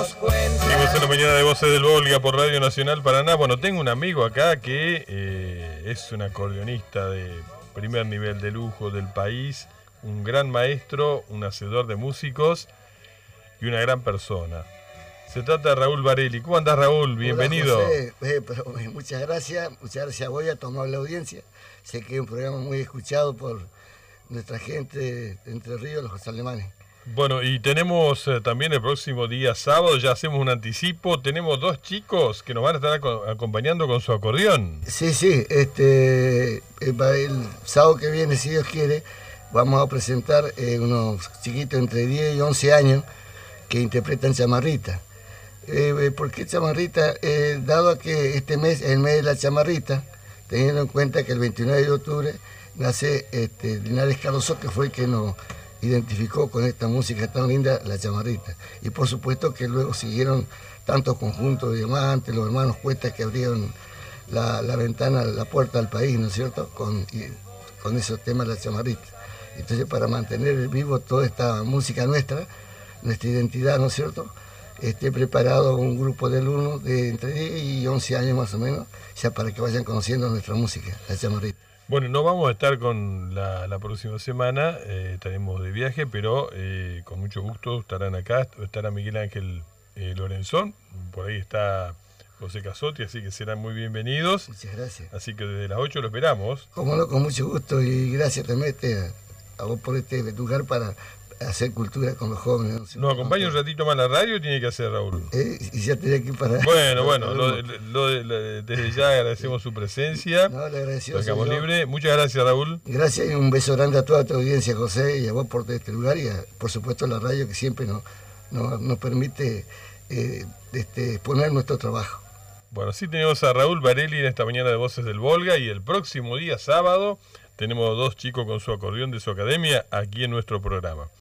nos cuenta. Seguimos en la mañana de Voces del Volga por Radio Nacional Paraná. Bueno, tengo un amigo acá que es un acordeonista de primer nivel de lujo del país, un gran maestro, un hacedor de músicos y una gran persona. Se trata de Raúl Varelli. ¿Cómo andás, Raúl? Bienvenido. Hola, José. Muchas gracias a vos y a tomar la audiencia. Sé que es un programa muy escuchado por nuestra gente de Entre Ríos, los alemanes. Bueno, y tenemos también el próximo día sábado, ya hacemos un anticipo, tenemos dos chicos que nos van a estar acompañando con su acordeón. Sí, el sábado que viene, si Dios quiere, vamos a presentar unos chiquitos entre 10 y 11 años que interpretan chamarrita. ¿Por qué chamarrita? Dado que este mes es el mes de la chamarrita, teniendo en cuenta que el 29 de octubre nace Linares Cardoso, que fue el que nos identificó con esta música tan linda, la chamarrita. Y por supuesto que luego siguieron tantos conjuntos de diamantes, los hermanos Cuesta, que abrieron la ventana, la puerta al país, ¿no es cierto?, con esos temas de la chamarrita. Entonces, para mantener vivo toda esta música nuestra identidad, ¿no es cierto?, preparado un grupo de alumnos de entre 10 y 11 años más o menos, ya para que vayan conociendo nuestra música, la chamarrita. Bueno, no vamos a estar con la próxima semana, estaremos de viaje, pero con mucho gusto estarán acá, estará Miguel Ángel Lorenzón, por ahí está José Casotti, así que serán muy bienvenidos. Muchas gracias. Así que desde las 8 lo esperamos. Como no, con mucho gusto, y gracias también a vos por este lugar para hacer cultura con los jóvenes. ¿Nos acompaña un ratito más la radio o tiene que hacer, Raúl? Y ya tenía que ir para... Bueno, desde ya agradecemos su presencia. No, le agradecemos. Lo dejamos libre. Muchas gracias, Raúl. Gracias y un beso grande a toda tu audiencia, José, y a vos por este lugar y por supuesto a la radio que siempre nos permite exponer nuestro trabajo. Bueno, sí tenemos a Raúl Varelli en esta mañana de Voces del Volga, y el próximo día sábado tenemos dos chicos con su acordeón de su academia aquí en nuestro programa.